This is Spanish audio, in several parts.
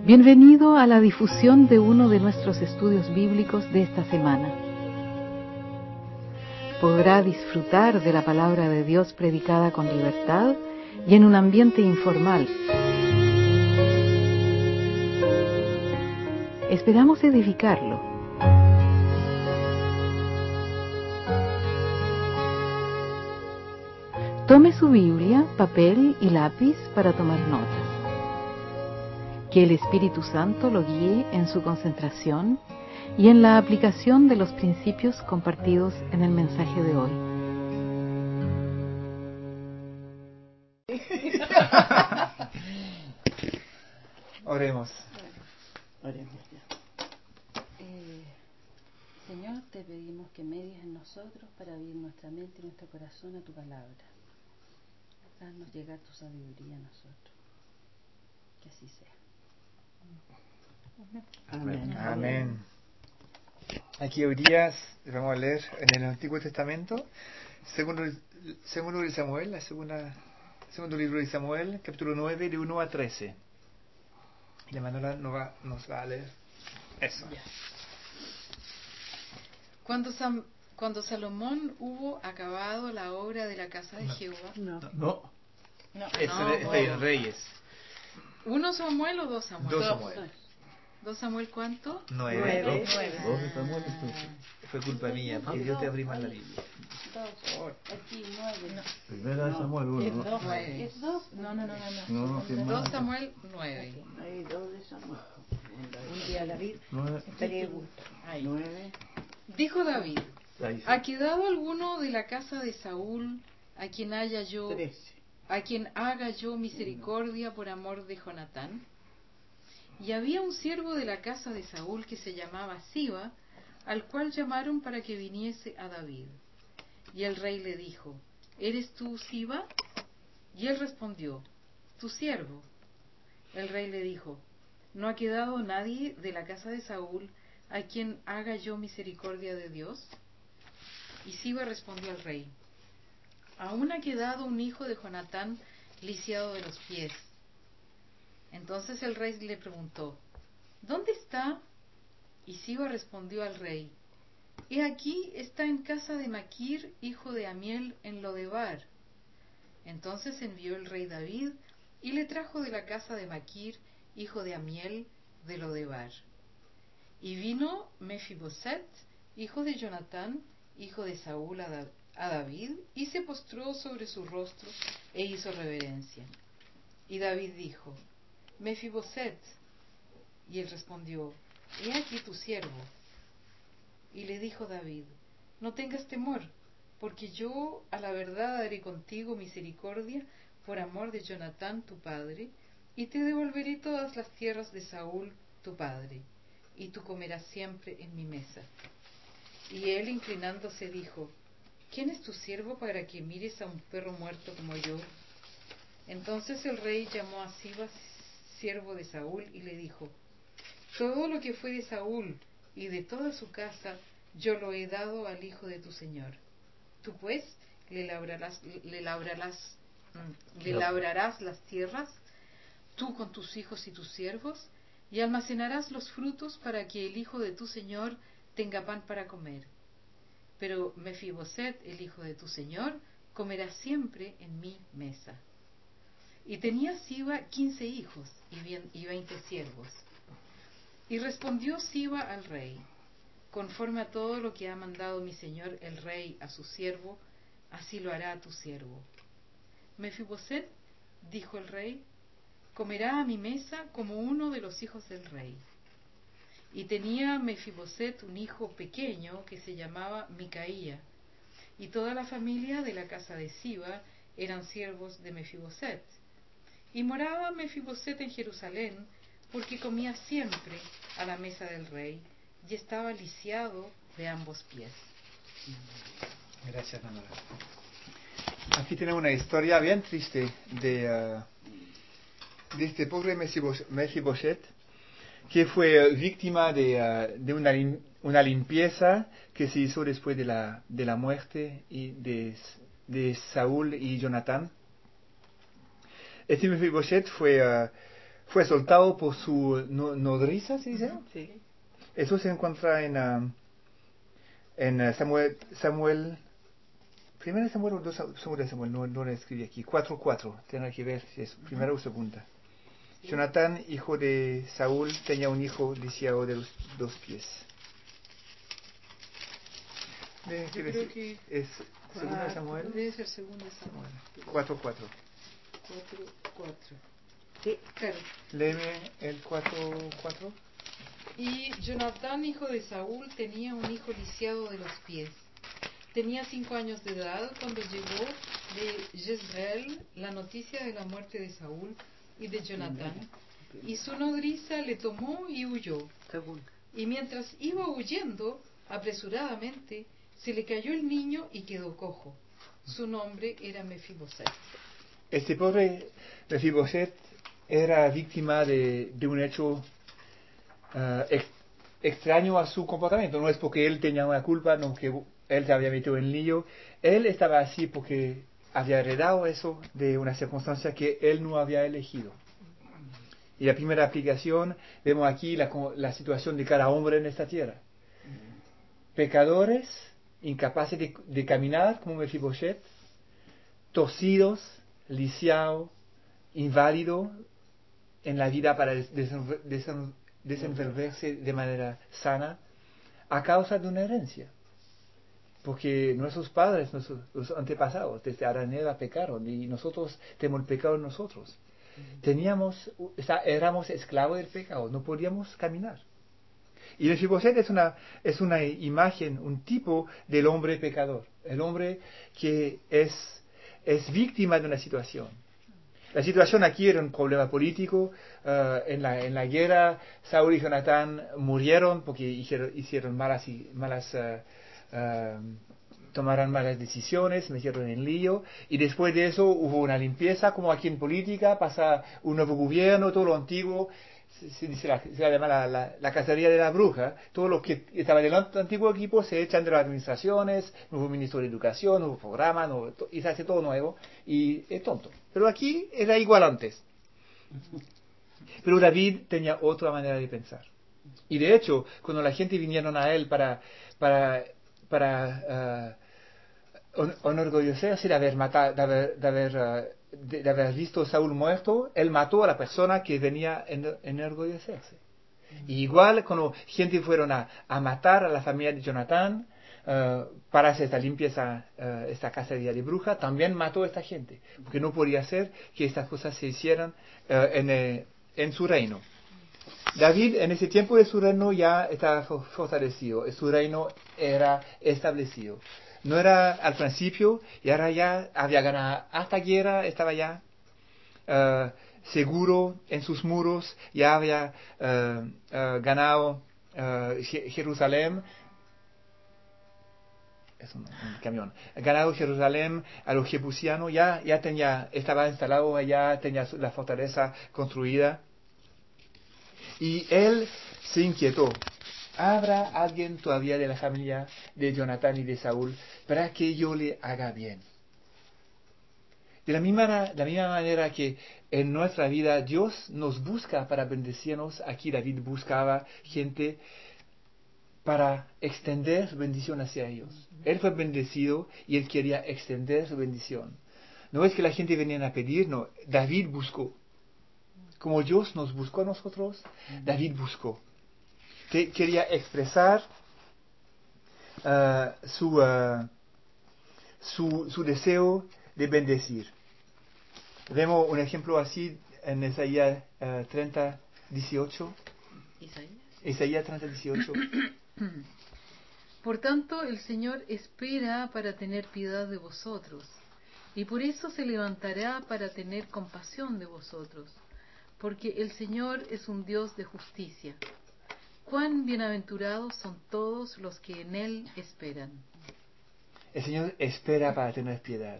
Bienvenido a la difusión de uno de nuestros estudios bíblicos de esta semana. Podrá disfrutar de la palabra de Dios predicada con libertad y en un ambiente informal. Esperamos edificarlo. Tome su Biblia, papel y lápiz para tomar notas. Que el Espíritu Santo lo guíe en su concentración y en la aplicación de los principios compartidos en el mensaje de hoy. Oremos. Señor, te pedimos que medies en nosotros para abrir nuestra mente y nuestro corazón a tu palabra. Haznos llegar tu sabiduría a nosotros. Que así sea. Amén. Amén. Aquí hoy día vamos a leer en el Antiguo Testamento, segundo de Samuel, segundo libro de Samuel, capítulo 9, de 1 a 13. Y la Manuela nos va a leer eso. Cuando Salomón hubo acabado la obra de la casa de Jehová. No. Es Reyes. ¿1 Samuel o 2 Samuel? 2 Samuel. ¿2 Samuel cuánto? 9. 12 Samuel. Fue culpa mía, porque yo te abrí mal la Biblia. Aquí 9. Primera de Samuel 1, ¿no? ¿Es 2? No. No, 2 Samuel 9. Hay 2 de Samuel. Un día David estaría gusto. 9. Dijo David: ¿ha quedado alguno de la casa de Saúl a quien haga yo misericordia por amor de Jonatán? Y había un siervo de la casa de Saúl que se llamaba Siba, al cual llamaron para que viniese a David. Y el rey le dijo: ¿eres tú Siba? Y él respondió: tu siervo. El rey le dijo: ¿no ha quedado nadie de la casa de Saúl a quien haga yo misericordia de Dios? Y Siba respondió al rey: aún ha quedado un hijo de Jonatán lisiado de los pies. Entonces el rey le preguntó: ¿dónde está? Y Siba respondió al rey: he aquí, está en casa de Maquir, hijo de Amiel, en Lodebar. Entonces envió el rey David y le trajo de la casa de Maquir, hijo de Amiel, de Lodebar. Y vino Mefiboset, hijo de Jonatán, hijo de Saúl, a David, y se postró sobre su rostro e hizo reverencia. Y David dijo: Mefiboset. Y él respondió: he aquí tu siervo. Y le dijo David: no tengas temor, porque yo a la verdad haré contigo misericordia por amor de Jonatán tu padre, y te devolveré todas las tierras de Saúl tu padre, y tú comerás siempre en mi mesa. Y él, inclinándose, dijo: ¿quién es tu siervo para que mires a un perro muerto como yo? Entonces el rey llamó a Siba, siervo de Saúl, y le dijo: todo lo que fue de Saúl y de toda su casa yo lo he dado al hijo de tu señor. Tú pues le labrarás las tierras, tú con tus hijos y tus siervos, y almacenarás los frutos para que el hijo de tu señor tenga pan para comer. Pero Mefiboset, el hijo de tu señor, comerá siempre en mi mesa. Y tenía Siba 15 hijos y 20 siervos. Y respondió Siba al rey: conforme a todo lo que ha mandado mi señor el rey a su siervo, así lo hará a tu siervo. Mefiboset, dijo el rey, comerá a mi mesa como uno de los hijos del rey. Y tenía Mefiboset un hijo pequeño que se llamaba Micaía, y toda la familia de la casa de Siba eran siervos de Mefiboset. Y moraba Mefiboset en Jerusalén, porque comía siempre a la mesa del rey, y estaba lisiado de ambos pies. Gracias, Manuela. Aquí tenemos una historia bien triste de este pobre Mefiboset, que fue víctima de una limpieza que se hizo después de la muerte de Saúl y Jonatán. Este Mefiboset fue soltado por su nodriza, ¿se dice? Sí. Eso se encuentra en Samuel, primero Samuel o dos Samuel, no lo escribí aquí, 4:4, tiene que ver si es primera o segunda. Sí. Jonatán, hijo de Saúl, tenía un hijo lisiado de los 2 pies. Yo creo que es segunda Samuel. Debe ser segunda Samuel. 4:4. 4:4. Sí. Claro. Léeme el 4:4. Y Jonatán, hijo de Saúl, tenía un hijo lisiado de los pies. Tenía 5 años de edad cuando llegó de Jezreel la noticia de la muerte de Saúl y de Jonatán, y su nodriza le tomó y huyó. Y mientras iba huyendo, apresuradamente, se le cayó el niño y quedó cojo. Su nombre era Mefiboset. Este pobre Mefiboset era víctima de un hecho extraño a su comportamiento. No es porque él tenía una culpa, no que él se había metido en lío. Él estaba así porque había heredado eso de una circunstancia que él no había elegido. Y la primera aplicación, vemos aquí la situación de cada hombre en esta tierra. Pecadores, incapaces de caminar como Mefiboset, torcidos, lisiados, inválidos en la vida para desenvolverse de manera sana a causa de una herencia. Porque nuestros padres, los antepasados, desde Adán y Eva pecaron y nosotros tenemos el pecado en nosotros. Éramos esclavos del pecado, no podíamos caminar. Y Mefiboset es una imagen, un tipo del hombre pecador, el hombre que es víctima de una situación. La situación aquí era un problema político. En la guerra, Saúl y Jonatán murieron porque hicieron tomaron malas decisiones, metieron en lío, y después de eso hubo una limpieza, como aquí en política, pasa un nuevo gobierno, todo lo antiguo, se llama la cacería de la bruja, todo lo que estaba del antiguo equipo se echan de las administraciones, nuevo ministro de educación, nuevo programa, y se hace todo nuevo, y es tonto. Pero aquí era igual antes. Pero David tenía otra manera de pensar. Y de hecho, cuando la gente vinieron a él para enorgullecerse de haber visto a Saúl muerto, él mató a la persona que venía a enorgullecerse. Y igual cuando gente fueron a matar a la familia de Jonatán para hacer esta limpieza, esta cacería de bruja, también mató a esta gente, porque no podía ser que estas cosas se hicieran en su reino. David en ese tiempo de su reino ya estaba fortalecido, su reino era establecido. No era al principio, y ahora ya había ganado hasta guerra, estaba ya seguro en sus muros, ya había ganado Jerusalén. Es un camión. Ganado Jerusalén a los jebusianos, estaba instalado allá, tenía la fortaleza construida. Y él se inquietó. ¿Habrá alguien todavía de la familia de Jonatán y de Saúl para que yo le haga bien? De la misma manera que en nuestra vida Dios nos busca para bendecirnos, aquí David buscaba gente para extender su bendición hacia ellos. Él fue bendecido y él quería extender su bendición. No es que la gente venía a pedir, no, David buscó. Como Dios nos buscó a nosotros, David buscó. Quería expresar su deseo de bendecir. Vemos un ejemplo así en Isaías 30:18. Isaías 30:18. Por tanto, el Señor espera para tener piedad de vosotros, y por eso se levantará para tener compasión de vosotros, porque el Señor es un Dios de justicia. Cuán bienaventurados son todos los que en Él esperan. El Señor espera para tener piedad.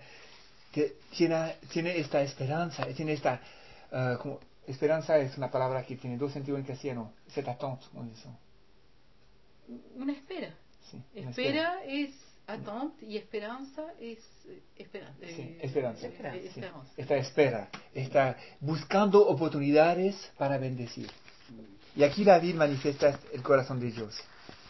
Tiene esta esperanza, tiene esta... esperanza es una palabra que tiene dos sentidos en castellano. C'est attente, como dicen. Una espera. Sí, espera es Attente y esperanza es esperanza. Sí, esperanza. Esperanza. Esta espera, está buscando oportunidades para bendecir. Y aquí David manifiesta el corazón de Dios.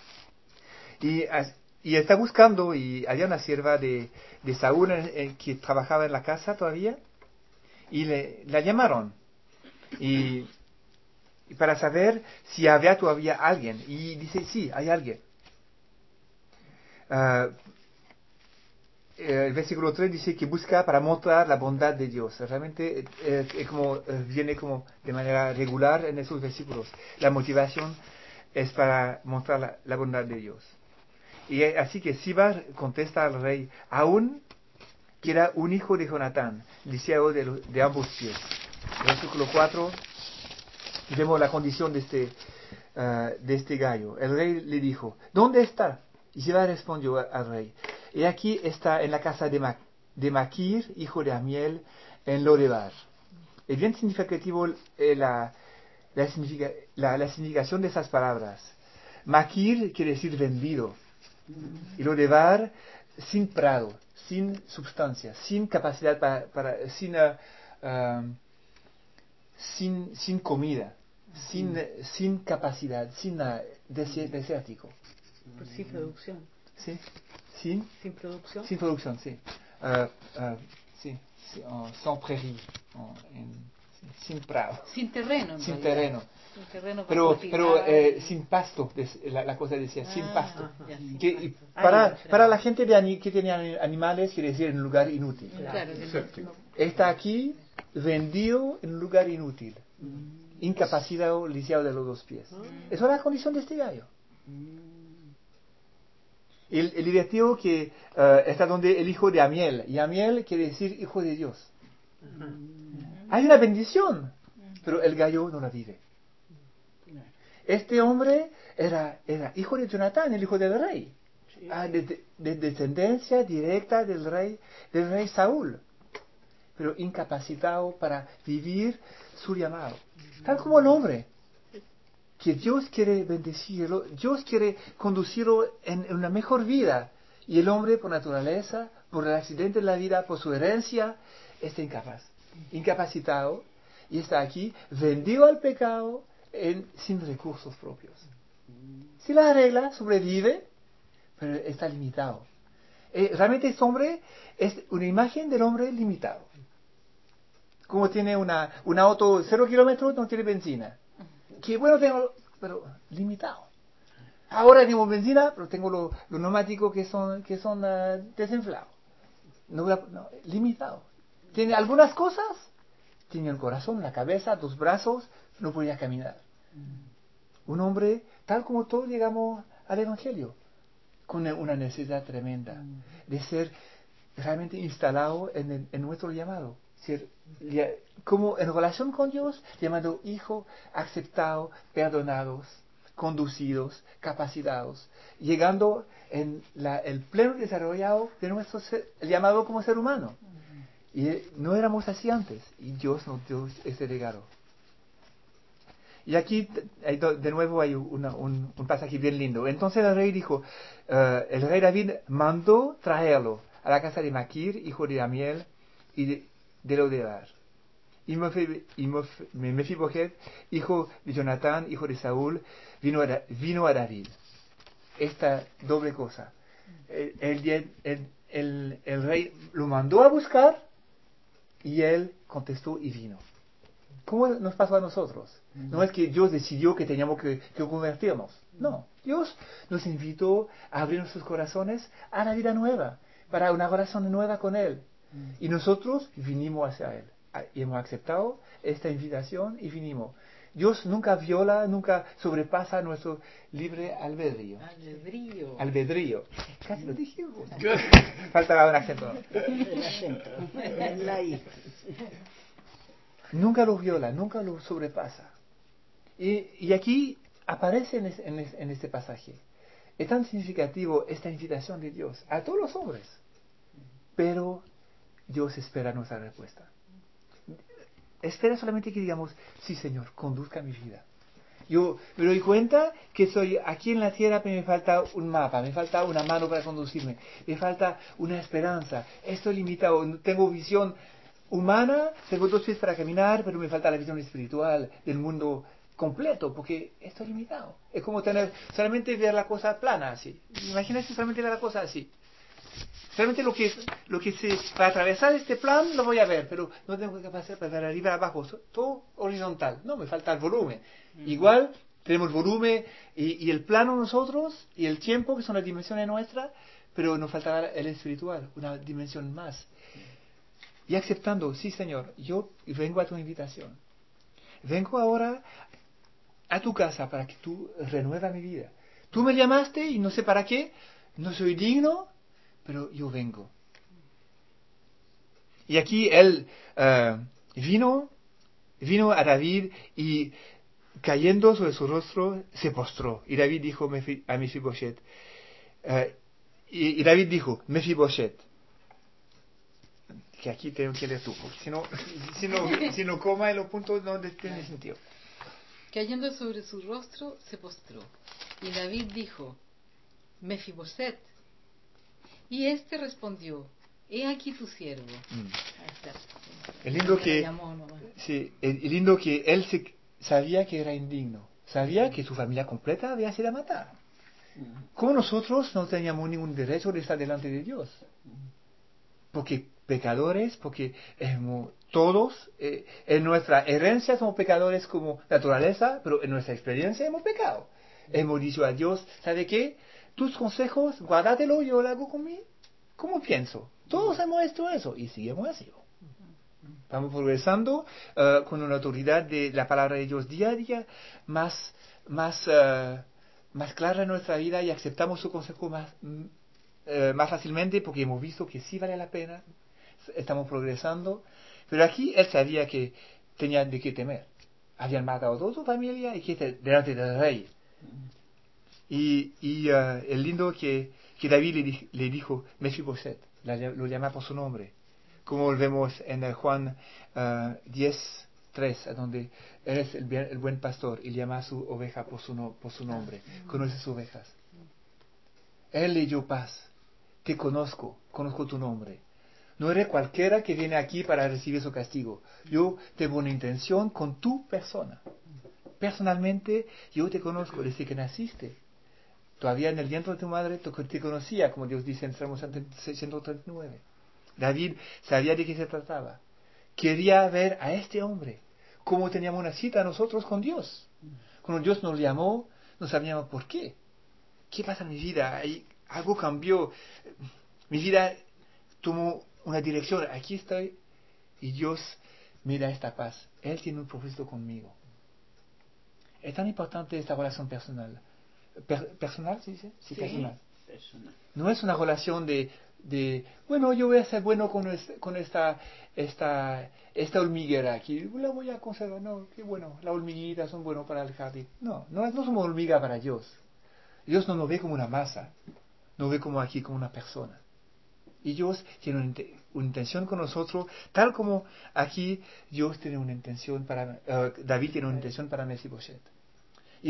Y está buscando, y había una sierva de Saúl que trabajaba en la casa todavía, y la llamaron. Y para saber si había todavía alguien. Y dice, sí, hay alguien. El versículo 3 dice que busca para mostrar la bondad de Dios. Realmente viene como de manera regular en esos versículos. La motivación es para mostrar la bondad de Dios. Y así que Siba contesta al rey, aún que era un hijo de Jonatán, lisiado de ambos pies. Versículo 4, vemos la condición de este gallo. El rey le dijo, ¿dónde está? Y Siba respondió al rey, y aquí está en la casa de Maquir, hijo de Amiel, en Lodebar. Es bien significativo la significación de esas palabras. Maquir quiere decir vendido. Y Lodebar, sin prado, sin sustancia, sin capacidad sin comida, sin capacidad, desértico. Pues sin producción. ¿Sí? Sin producción. Sin producción, sí. Sans prairie, sin prado. Sin terreno. Sin terreno. Sin terreno para Pero cultivar. sin pasto, la cosa decía, sin pasto. Ya, sin Que, pasto. para la gente que tenía animales, quiere decir en un lugar inútil. Claro, Está aquí vendido en un lugar inútil. Incapacitado, lisiado de los dos pies. Esa es la condición de este gallo. El divertido que está donde el hijo de Amiel. Y Amiel quiere decir hijo de Dios. Hay una bendición, pero el gallo no la vive. Este hombre era hijo de Jonatán, el hijo del rey. De descendencia directa del rey Saúl. Pero incapacitado para vivir su llamado. Tal como el hombre. Que Dios quiere bendecirlo, Dios quiere conducirlo en una mejor vida. Y el hombre, por naturaleza, por el accidente de la vida, por su herencia, está incapacitado, y está aquí, vendido al pecado, sin recursos propios. Si la arregla, sobrevive, pero está limitado. Realmente este hombre es una imagen del hombre limitado. Como tiene un auto 0 kilómetros, no tiene benzina. Que bueno tengo, pero limitado. Ahora tengo benzina, pero tengo los neumáticos que son desinflados. Limitado. Tiene algunas cosas, tiene el corazón, la cabeza, 2 brazos, no podía caminar. Un hombre, tal como todos llegamos al Evangelio, con una necesidad tremenda de ser realmente instalado en nuestro llamado. Como en relación con Dios, llamado hijo, aceptado, perdonados, conducidos, capacitados, llegando en el pleno desarrollado de nuestro llamado como ser humano. Y no éramos así antes, y Dios nos dio ese regalo. Y aquí de nuevo hay un pasaje bien lindo. Entonces el rey dijo, el rey David mandó traerlo a la casa de Maquir, hijo de Amiel, y de Lodebar. Y Mefiboset, hijo de Jonatán, hijo de Saúl, vino a David. Esta doble cosa. El rey lo mandó a buscar y él contestó y vino. ¿Cómo nos pasó a nosotros? No es que Dios decidió que teníamos que convertirnos. No, Dios nos invitó a abrir nuestros corazones a la vida nueva, para una relación nueva con Él. Y nosotros vinimos hacia Él. Y hemos aceptado esta invitación y vinimos. Dios nunca viola, nunca sobrepasa nuestro libre albedrío. Albedrío. Casi lo dijimos. Faltaba un acento. El acento. La I. Nunca lo viola, nunca lo sobrepasa. Y aquí aparece en este pasaje. Es tan significativo esta invitación de Dios a todos los hombres. Pero Dios espera nuestra respuesta. Espera solamente que digamos, sí Señor, conduzca mi vida. Yo me doy cuenta que estoy aquí en la tierra, pero me falta un mapa, me falta una mano para conducirme, me falta una esperanza. Estoy limitado, no tengo visión humana, tengo 2 pies para caminar, pero me falta la visión espiritual del mundo completo, porque estoy limitado. Es como tener, solamente ver la cosa plana así. Imagínense solamente ver la cosa así. Solamente lo que se, para atravesar este plan lo voy a ver, pero no tengo capacidad para ver arriba abajo, todo horizontal. No, me falta el volumen. Igual tenemos volumen y el plano nosotros y el tiempo, que son las dimensiones nuestras, pero nos falta el espiritual, una dimensión más. Y aceptando, sí Señor, yo vengo a tu invitación. Vengo ahora a tu casa para que tú renuevas mi vida. Tú me llamaste y no sé para qué, no soy digno, pero yo vengo. Y aquí él vino a David y cayendo sobre su rostro se postró. Y David dijo a Mefiboset, y David dijo, Mefiboset, que aquí tengo que leer tú, porque si no coma en los puntos no tiene sentido. Cayendo sobre su rostro se postró. Y David dijo, Mefiboset. Y éste respondió, he aquí tu siervo. Es lindo que él sabía que era indigno, sabía que su familia completa había sido matada. Como nosotros no teníamos ningún derecho de estar delante de Dios, porque pecadores, porque todos en nuestra herencia somos pecadores como naturaleza, pero en nuestra experiencia hemos pecado. Hemos dicho a Dios, ¿sabe qué? Tus consejos, guárdatelo, yo lo hago conmigo. ¿Cómo pienso? Todos hemos hecho eso y seguimos así. Vamos progresando con una autoridad de la palabra de Dios día a día más clara en nuestra vida y aceptamos su consejo más fácilmente porque hemos visto que sí vale la pena, estamos progresando. Pero aquí él sabía que tenía de qué temer. Habían matado a toda su familia y que delante del rey. Y el lindo que David le dijo Mefiboset, lo llama por su nombre, como vemos en Juan 10:3, donde eres el buen pastor y llama a su oveja por su nombre, conoce sus ovejas. Él le dio paz, te conozco tu nombre. No eres cualquiera que viene aquí para recibir su castigo. Yo tengo una intención con tu persona. Personalmente, yo te conozco desde que naciste. Todavía en el vientre de tu madre te conocía, como Dios dice en Salmo 139. David sabía de qué se trataba. Quería ver a este hombre. Como teníamos una cita nosotros con Dios. Cuando Dios nos llamó, no sabíamos por qué. ¿Qué pasa en mi vida? Algo cambió. Mi vida tomó una dirección. Aquí estoy y Dios me da esta paz. Él tiene un propósito conmigo. Es tan importante esta relación personal. ¿Personal se dice? Sí, personal. No es una relación de bueno, yo voy a ser bueno con esta hormiguera aquí, la voy a conservar. No, qué bueno, las hormiguitas son buenas para el jardín. No somos hormiga para Dios. Dios no nos ve como una masa, nos ve como aquí, como una persona. Y Dios tiene una intención con nosotros, tal como aquí Dios tiene una intención para, David tiene una intención para Mefiboset. Y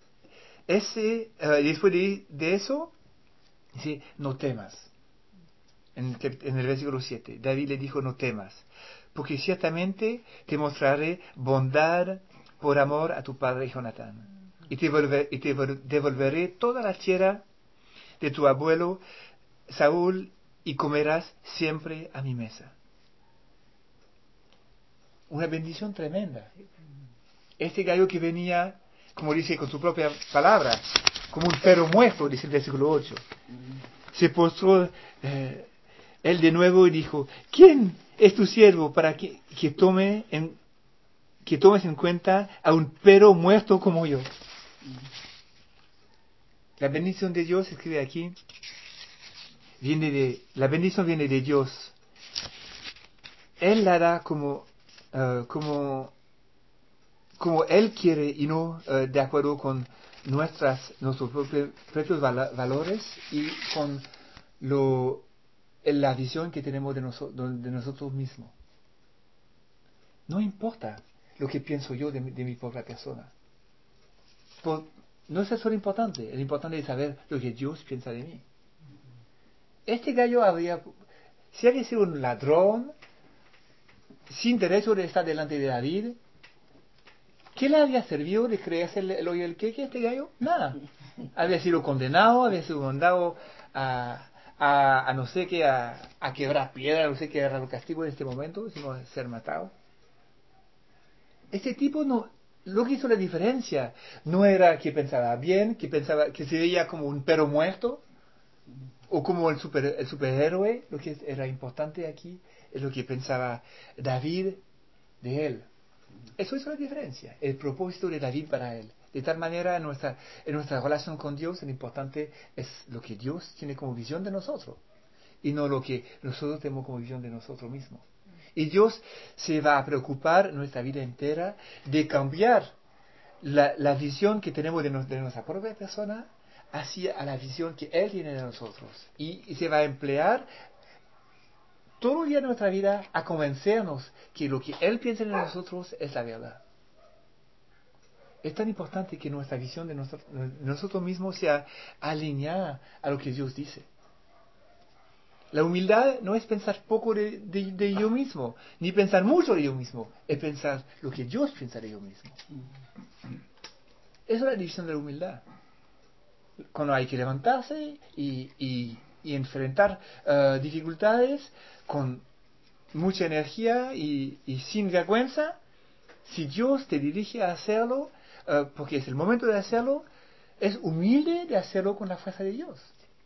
después de eso, dice, no temas. En el versículo 7, David le dijo, no temas, porque ciertamente te mostraré bondad por amor a tu padre Jonatán. Y te devolveré toda la tierra de tu abuelo Saúl y comerás siempre a mi mesa. Una bendición tremenda. Este gallo que venía, como dice con su propia palabra, como un perro muerto, dice el versículo 8. Se postró él de nuevo y dijo, ¿quién es tu siervo para que tomes en cuenta a un perro muerto como yo? La bendición de Dios, escribe aquí, la bendición viene de Dios. Él la da como Él quiere y no de acuerdo con nuestros propios valores y con la visión que tenemos de nosotros mismos. No importa lo que pienso yo de mi propia persona. no es eso lo importante. Lo importante es saber lo que Dios piensa de mí. Este gallo si había sido un ladrón, sin derecho de estar delante de David, ¿qué le había servido de creerse el oye el queque este gallo? Nada. Había sido condenado, había sido mandado a no sé qué, a quebrar piedra, no sé qué era el castigo en este momento, sino a ser matado. Este tipo lo que hizo la diferencia no era que pensaba bien, que se veía como un perro muerto, o como el superhéroe. Lo que era importante aquí es lo que pensaba David de él. Eso hizo la diferencia, el propósito de David para él. De tal manera, en nuestra relación con Dios, lo importante es lo que Dios tiene como visión de nosotros, y no lo que nosotros tenemos como visión de nosotros mismos. Y Dios se va a preocupar nuestra vida entera de cambiar la visión que tenemos de nuestra propia persona hacia la visión que Él tiene de nosotros. Y se va a emplear todo el día de nuestra vida a convencernos que lo que Él piensa de nosotros es la verdad. Es tan importante que nuestra visión de nosotros mismos sea alineada a lo que Dios dice. La humildad no es pensar poco de yo mismo, ni pensar mucho de yo mismo, es pensar lo que Dios piensa de yo mismo. Esa es la división de la humildad. Cuando hay que levantarse y enfrentar dificultades con mucha energía y sin vergüenza, si Dios te dirige a hacerlo, porque es el momento de hacerlo, es humilde de hacerlo con la fuerza de Dios.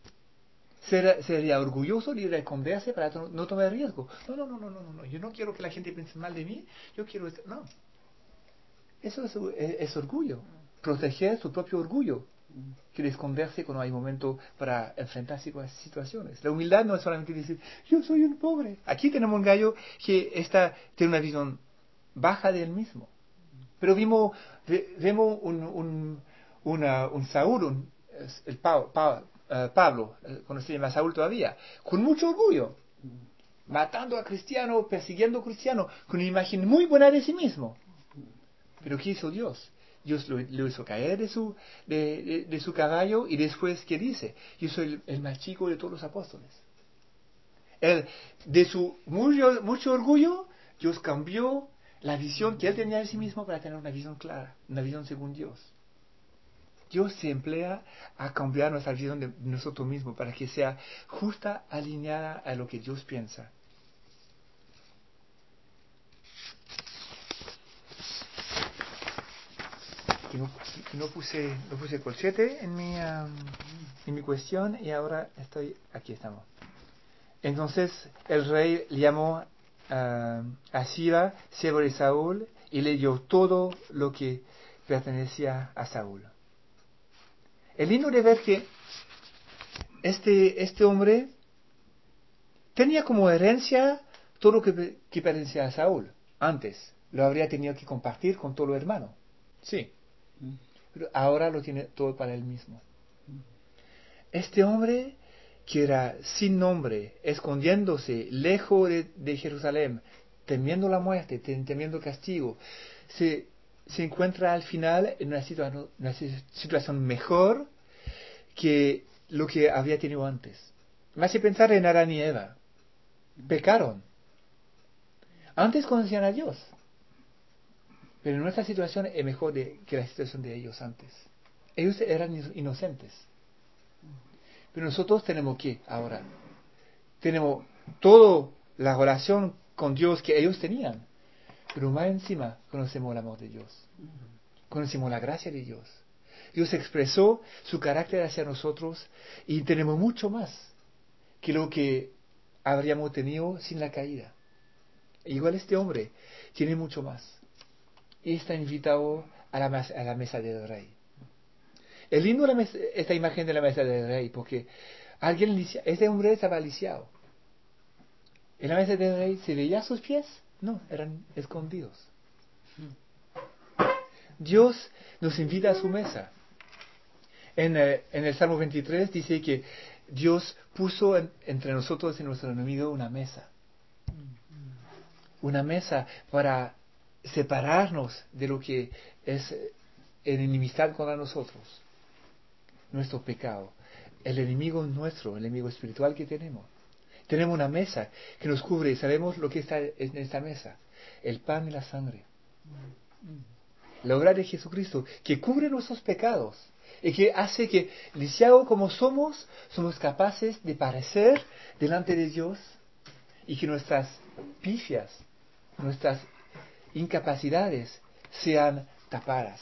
Sería orgulloso de ir a esconderse para no tomar riesgo. No. Yo no quiero que la gente piense mal de mí. Yo quiero... No. Eso es orgullo. Proteger su propio orgullo. Quiere esconderse cuando hay momento para enfrentarse con esas situaciones. La humildad no es solamente decir, yo soy un pobre. Aquí tenemos un gallo que tiene una visión baja de él mismo. Pero vemos un Saúl, Pablo, cuando se llama Saúl todavía, con mucho orgullo, matando a cristianos, persiguiendo a cristianos, con una imagen muy buena de sí mismo. Pero ¿qué hizo Dios? Dios lo hizo caer de su caballo, y después, ¿qué dice? Yo soy el más chico de todos los apóstoles. De su mucho orgullo, Dios cambió la visión que él tenía de sí mismo para tener una visión clara, una visión según Dios. Dios se emplea a cambiar nuestra visión de nosotros mismos para que sea justa, alineada a lo que Dios piensa. No puse colchete en mi cuestión, y ahora aquí estamos. Entonces el rey llamó a Siba, siervo de Saúl, y le dio todo lo que pertenecía a Saúl. Es lindo de ver que este hombre tenía como herencia todo lo que pertenecía a Saúl. Antes lo habría tenido que compartir con todo los hermanos. Sí. Pero ahora lo tiene todo para él mismo. Este hombre, que era sin nombre, escondiéndose lejos de Jerusalén, temiendo la muerte, temiendo el castigo, se encuentra al final en una situación mejor que lo que había tenido antes. Me hace pensar en Adán y Eva. Pecaron. Antes conocían a Dios, pero nuestra situación es mejor que la situación de ellos antes. Ellos eran inocentes. Pero nosotros tenemos que ahora. Tenemos toda la relación con Dios que ellos tenían. Pero más encima conocemos el amor de Dios. Conocemos la gracia de Dios. Dios expresó su carácter hacia nosotros, y tenemos mucho más que lo que habríamos tenido sin la caída. Igual este hombre tiene mucho más. Y está invitado a la mesa del rey. Es lindo esta imagen de la mesa del rey, porque este hombre estaba lisiado. En la mesa del rey, ¿se veía sus pies? No, eran escondidos. Dios nos invita a su mesa. En el Salmo 23 dice que Dios puso entre nosotros y nuestro enemigo una mesa. Una mesa para separarnos de lo que es en enemistad contra nosotros, nuestro pecado. El enemigo nuestro, el enemigo espiritual que tenemos. Tenemos una mesa que nos cubre y sabemos lo que está en esta mesa. El pan y la sangre. La obra de Jesucristo que cubre nuestros pecados y que hace que, lisiados como somos capaces de parecer delante de Dios y que nuestras pifias, nuestras incapacidades sean tapadas.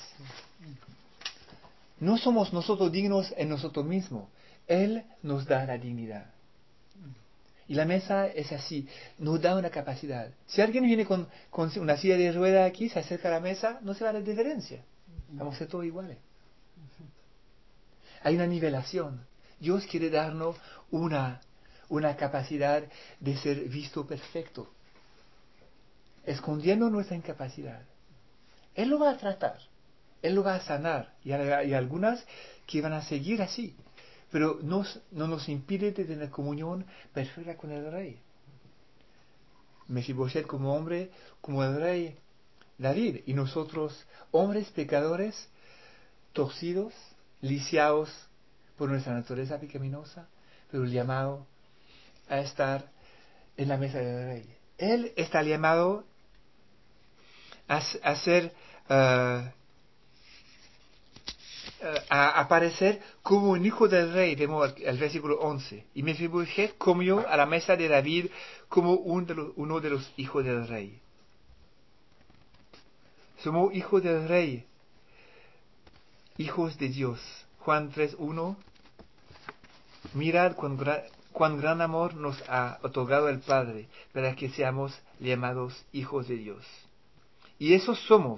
No somos nosotros dignos en nosotros mismos. Él nos da la dignidad. Y la mesa es así, nos da una capacidad. Si alguien viene con una silla de rueda aquí, se acerca a la mesa, no se va a dar diferencia. Vamos a ser todos iguales. Hay una nivelación. Dios quiere darnos una capacidad de ser visto perfecto, escondiendo nuestra incapacidad. Él lo va a tratar, Él lo va a sanar. Y hay algunas que van a seguir así. Pero no nos impide de tener comunión perfecta con el rey. Mefiboset como hombre, como el rey David. Y nosotros, hombres pecadores, torcidos, lisiados por nuestra naturaleza pecaminosa, pero llamado a estar en la mesa del rey. Él está llamado a ser... a aparecer como un hijo del rey, vemos el versículo 11. Y Mefiboset comió a la mesa de David como uno de los hijos del rey. Somos hijos del rey, hijos de Dios. Juan 3:1. Mirad cuán gran amor nos ha otorgado el Padre para que seamos llamados hijos de Dios. Y esos somos.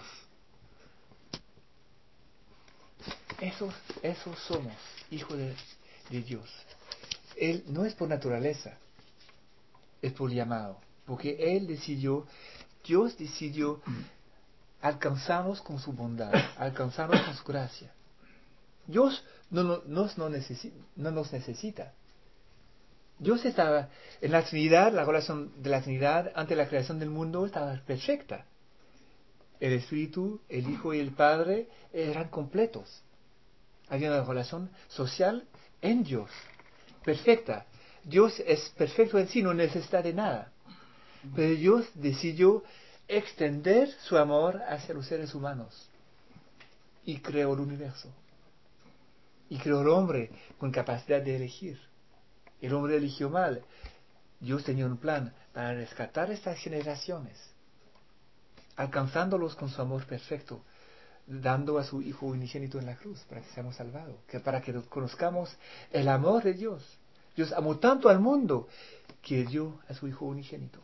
Esos somos hijos de Dios. Él no es por naturaleza, es por llamado, porque Dios decidió alcanzarnos con su bondad, alcanzarnos con su gracia. Dios no nos necesita. Dios estaba en la Trinidad, la relación de la Trinidad ante la creación del mundo estaba perfecta. El Espíritu, el Hijo y el Padre eran completos. Había una relación social en Dios, perfecta. Dios es perfecto en sí, no necesita de nada. Pero Dios decidió extender su amor hacia los seres humanos. Y creó el universo. Y creó al hombre con capacidad de elegir. El hombre eligió mal. Dios tenía un plan para rescatar estas generaciones, alcanzándolos con su amor perfecto, dando a su Hijo unigénito en la cruz para que seamos salvados, para que conozcamos el amor de Dios. Dios amó tanto al mundo que dio a su Hijo unigénito.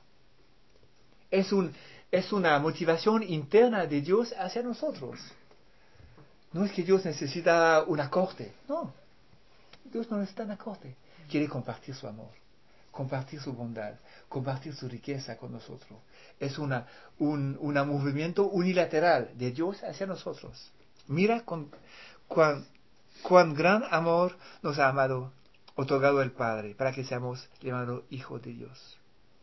Es una motivación interna de Dios hacia nosotros. No es que Dios necesita una corte, no. Dios no necesita una corte. Quiere compartir su amor, compartir su bondad, compartir su riqueza con nosotros. Es un movimiento unilateral de Dios hacia nosotros. Mira cuán gran amor nos ha otorgado el Padre, para que seamos llamados hijos de Dios.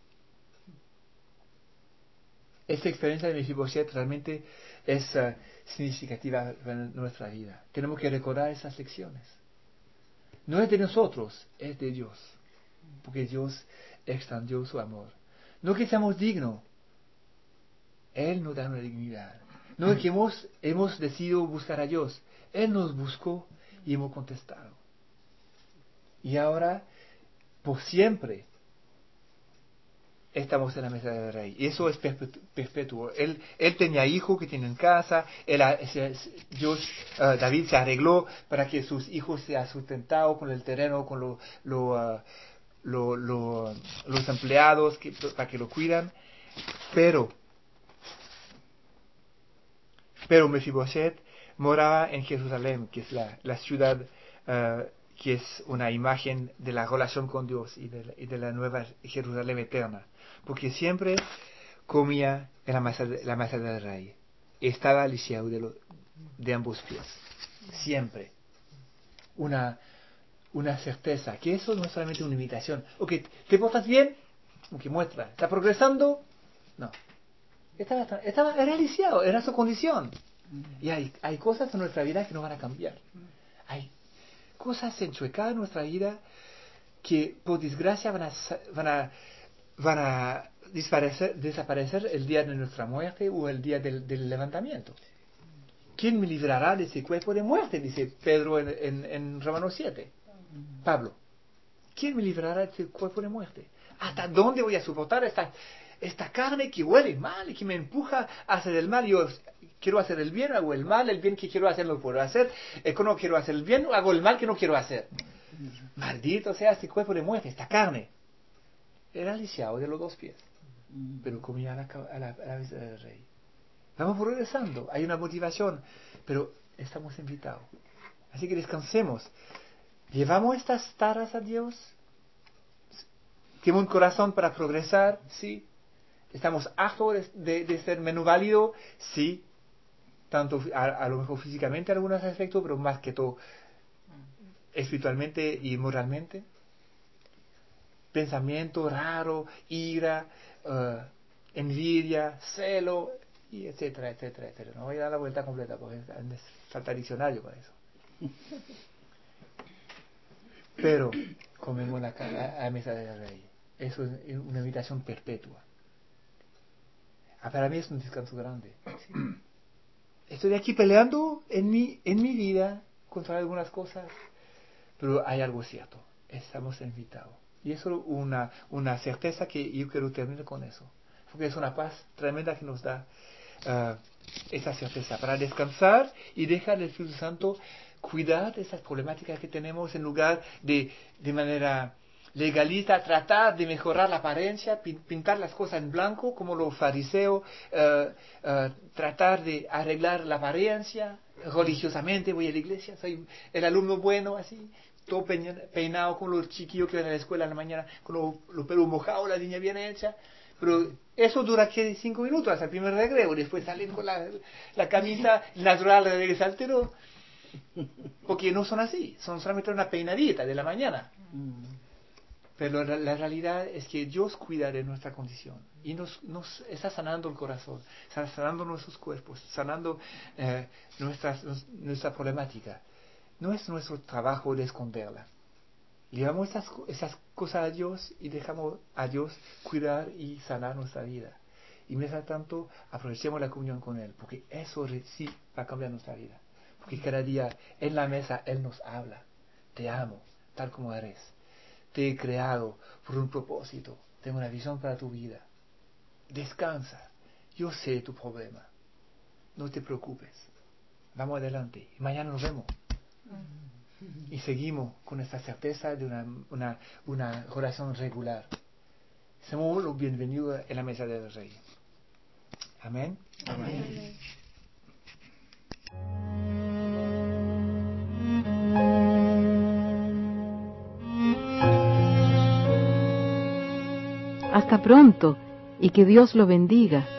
Esta experiencia de Mefiboset realmente es significativa en nuestra vida. Tenemos que recordar esas lecciones. No es de nosotros, es de Dios. Porque Dios extendió su amor. No que seamos dignos. Él nos da una dignidad. No es que hemos decidido buscar a Dios. Él nos buscó y hemos contestado. Y ahora, por siempre, estamos en la mesa del rey. Y eso es perpetuo. Él tenía hijos que tienen casa. David se arregló para que sus hijos sean sustentados con el terreno, con los empleados para que lo cuidan. Pero Mefiboset moraba en Jerusalén, que es la ciudad que es una imagen de la relación con Dios y de la nueva Jerusalén eterna. Porque siempre comía en la mesa del rey. Estaba lisiado de ambos pies. Siempre. Una certeza. Que eso no es solamente una imitación. Ok, ¿te portas bien? Ok, muestra. ¿Está progresando? No. Era lisiado, era su condición. Y hay cosas en nuestra vida que no van a cambiar. Hay cosas enchuecadas en nuestra vida que por desgracia van a desaparecer el día de nuestra muerte o el día del levantamiento. ¿Quién me librará de ese cuerpo de muerte? Dice Pedro en Romanos 7. Pablo. ¿Quién me librará de ese cuerpo de muerte? ¿Hasta dónde voy a soportar esta carne que huele mal y que me empuja a hacer el mal? Yo quiero hacer el bien, hago el mal, el bien que quiero hacer no lo puedo hacer, que no quiero hacer el bien, hago el mal que no quiero hacer. Maldito sea este cuerpo de muerte, esta carne. Era lisiado de los dos pies, pero comía a la mesa del rey. Vamos progresando, hay una motivación, pero estamos invitados. Así que descansemos. ¿Llevamos estas taras a Dios? ¿Tenemos un corazón para progresar? Sí. ¿Estamos hartos de ser menos válido? Sí. Tanto a lo mejor físicamente en algunos aspectos, pero más que todo espiritualmente y moralmente. Pensamiento raro, ira, envidia, celo, y etcétera, etcétera, etcétera. No voy a dar la vuelta completa porque falta diccionario para eso. Pero comemos a la mesa del rey. Eso es una invitación perpetua. Para mí es un descanso grande. ¿Sí? Estoy aquí peleando en mi vida contra algunas cosas, pero hay algo cierto. Estamos invitados. Y eso es una certeza que yo quiero terminar con eso. Porque es una paz tremenda que nos da esa certeza para descansar y dejar al Espíritu Santo cuidar de esas problemáticas que tenemos en lugar de manera legalista tratar de mejorar la apariencia, pintar las cosas en blanco como los fariseos, tratar de arreglar la apariencia religiosamente. Voy a la iglesia, soy el alumno bueno, así todo peinado con los chiquillos que van a la escuela en la mañana, con los pelos mojados, la línea bien hecha. Pero eso dura 5 minutos hasta el primer recreo, después salen con la camisa natural de regresaltero, porque no son así, son solamente una peinadita de la mañana. Pero la realidad es que Dios cuida de nuestra condición y nos está sanando el corazón, está sanando nuestros cuerpos, sanando nuestra problemática. No es nuestro trabajo de esconderla. Llevamos esas cosas a Dios y dejamos a Dios cuidar y sanar nuestra vida. Y mientras tanto, aprovechemos la comunión con Él, porque eso sí va a cambiar nuestra vida. Porque cada día en la mesa Él nos habla. Te amo, tal como eres. Te he creado por un propósito. Tengo una visión para tu vida. Descansa. Yo sé tu problema. No te preocupes. Vamos adelante. Y mañana nos vemos. Y seguimos con esta certeza de una oración regular. Somos los bienvenidos en la mesa del Rey. Amén. Amén. Hasta pronto y que Dios lo bendiga.